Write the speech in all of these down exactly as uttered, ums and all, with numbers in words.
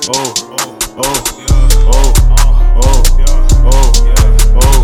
oh, oh, oh, oh, oh, oh, oh, oh,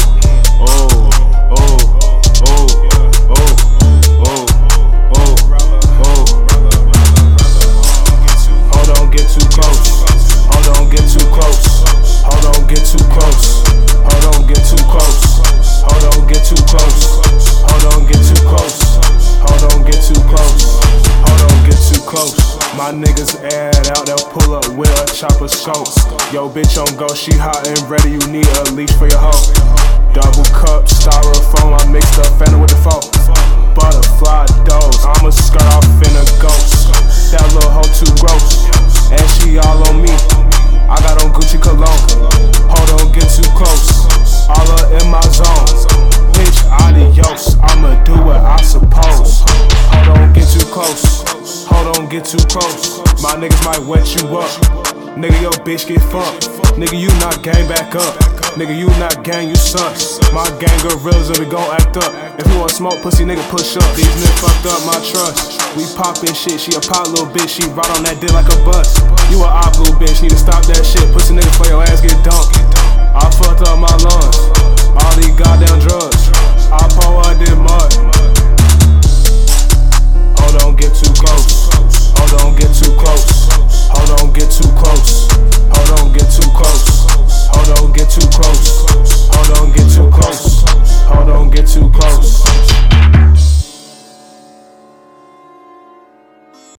hold on, get too close. Hold on, get too close. Hold on, get too close. Hold on, get too close. Hold on, get too close. Hold on, get too close. Hold on, get too close. Hold on, get too close. My niggas aired out, they'll pull up with a chopper scope. Yo, bitch on go, she hot and ready, you need a leash for your hoe. Double cup, styrofoam, I mixed up Fanta with the folk. Butterfly dose, I'ma skirt off in a ghost. That little hoe too gross, and she all on me. I got on Gucci cologne. Hold on, get too close. All up in my zone. Bitch, adios, I'ma do what I suppose. Hold on, get too close. Hold on, get too close. My niggas might wet you up. Nigga, your bitch get fucked. Nigga, you not gang back up. Nigga, you not gang, you sus. My gang gorillas and we gon' act up. If you want smoke, pussy nigga, push up. These niggas fucked up my trust. We poppin' shit, she a pop little bitch. She ride on that dick like a bus. You a op little bitch, need to stop that shit. Pussy nigga for your ass get dumped. I fucked up my lungs.